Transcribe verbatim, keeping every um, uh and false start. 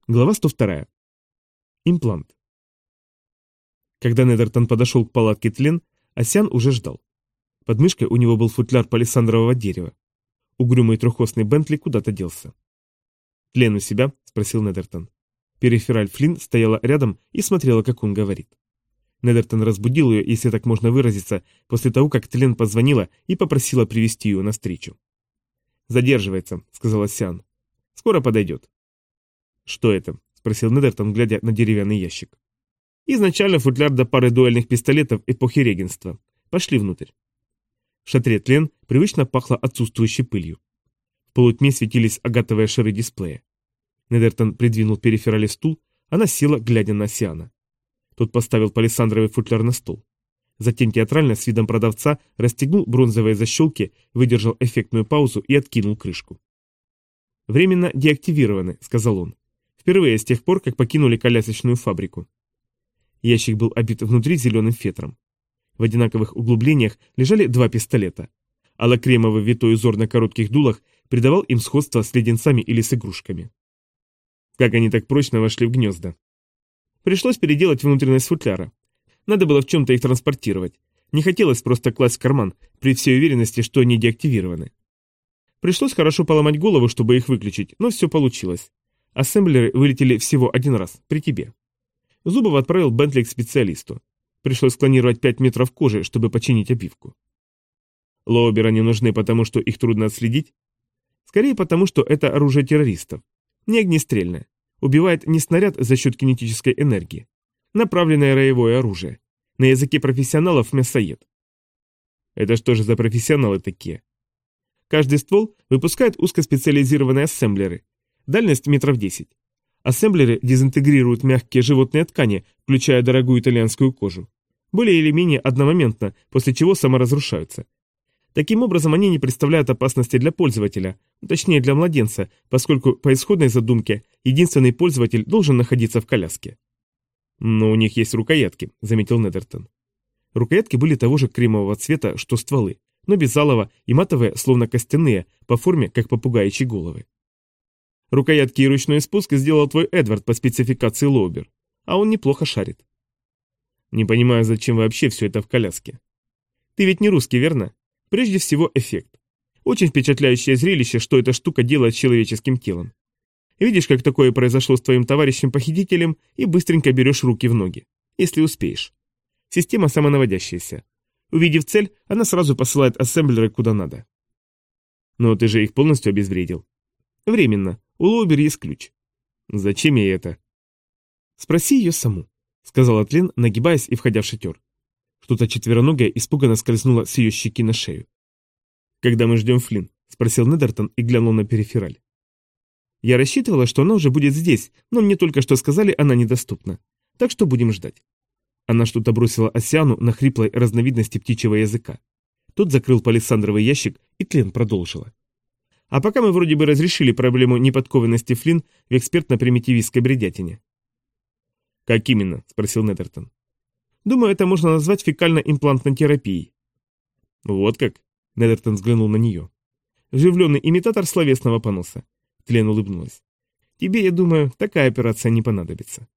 Глава сто вторая. Имплант. Когда Недертон подошел к палатке Тлен, Осян уже ждал. Под мышкой у него был футляр палисандрового дерева. Угрюмый трехосный Бентли куда-то делся. «Тлен у себя?» – спросил Недертон. Перифераль Флинн стояла рядом и смотрела, как он говорит. Недертон разбудил ее, если так можно выразиться, после того, как Тлен позвонила и попросила привести ее навстречу. «Задерживается», – сказал Осян. «Скоро подойдет». «Что это?» – спросил Недертон, глядя на деревянный ящик. «Изначально футляр до пары дуэльных пистолетов эпохи регенства. Пошли внутрь». В шатре Тлен привычно пахло отсутствующей пылью. В полутьме светились агатовые шары дисплея. Недертон придвинул периферали стул, она села, глядя на Осиана. Тот поставил палисандровый футляр на стол. Затем театрально, с видом продавца, расстегнул бронзовые защелки, выдержал эффектную паузу и откинул крышку. «Временно деактивированы», — сказал он. «Впервые с тех пор, как покинули колясочную фабрику». Ящик был обит внутри зеленым фетром. В одинаковых углублениях лежали два пистолета. Алло-кремовый витой узор на коротких дулах придавал им сходство с леденцами или с игрушками. Как они так прочно вошли в гнезда? Пришлось переделать внутренность футляра. Надо было в чем-то их транспортировать. Не хотелось просто класть в карман, при всей уверенности, что они деактивированы. Пришлось хорошо поломать голову, чтобы их выключить, но все получилось. Ассемблеры вылетели всего один раз, при тебе. Зубов отправил Бентли к специалисту. Пришлось склонировать пять метров кожи, чтобы починить обивку. Лоуберы не нужны, потому что их трудно отследить? Скорее потому, что это оружие террористов. Не огнестрельное. Убивает не снаряд за счет кинетической энергии. Направленное роевое оружие. На языке профессионалов мясоед. Это что же за профессионалы такие? Каждый ствол выпускает узкоспециализированные ассемблеры. Дальность метров десять. Ассемблеры дезинтегрируют мягкие животные ткани, включая дорогую итальянскую кожу. Более или менее одномоментно, после чего саморазрушаются. Таким образом, они не представляют опасности для пользователя, точнее для младенца, поскольку по исходной задумке единственный пользователь должен находиться в коляске. «Но у них есть рукоятки», — заметил Недертон. Рукоятки были того же кремового цвета, что стволы, но безалого и матовые, словно костяные, по форме, как попугаичьи головы. Рукоятки и ручной спуск сделал твой Эдвард по спецификации Лоубер, а он неплохо шарит. Не понимаю, зачем вообще все это в коляске. Ты ведь не русский, верно? Прежде всего эффект. Очень впечатляющее зрелище, что эта штука делает с человеческим телом. Видишь, как такое произошло с твоим товарищем-похитителем, и быстренько берешь руки в ноги, если успеешь. Система самонаводящаяся. Увидев цель, она сразу посылает ассемблеры куда надо. Но ты же их полностью обезвредил. Временно. У Лоубер есть ключ. Зачем ей это? Спроси ее саму, сказала Тлен, нагибаясь и входя в шатер. Что-то четвероногое испуганно скользнуло с ее щеки на шею. «Когда мы ждем Флинн?» – спросил Недертон и глянул на перифераль. «Я рассчитывала, что она уже будет здесь, но мне только что сказали, она недоступна. Так что будем ждать». Она что-то бросила Осиану на хриплой разновидности птичьего языка. Тот закрыл палисандровый ящик, и Тлен продолжила. «А пока мы вроде бы разрешили проблему неподкованности Флинн в экспертно-примитивистской бредятине». «Как именно?» – спросил Недертон. «Думаю, это можно назвать фекально-имплантной терапией». «Вот как?» – Недертон взглянул на нее. «Вживленный имитатор словесного поноса». Тлен улыбнулась. «Тебе, я думаю, такая операция не понадобится».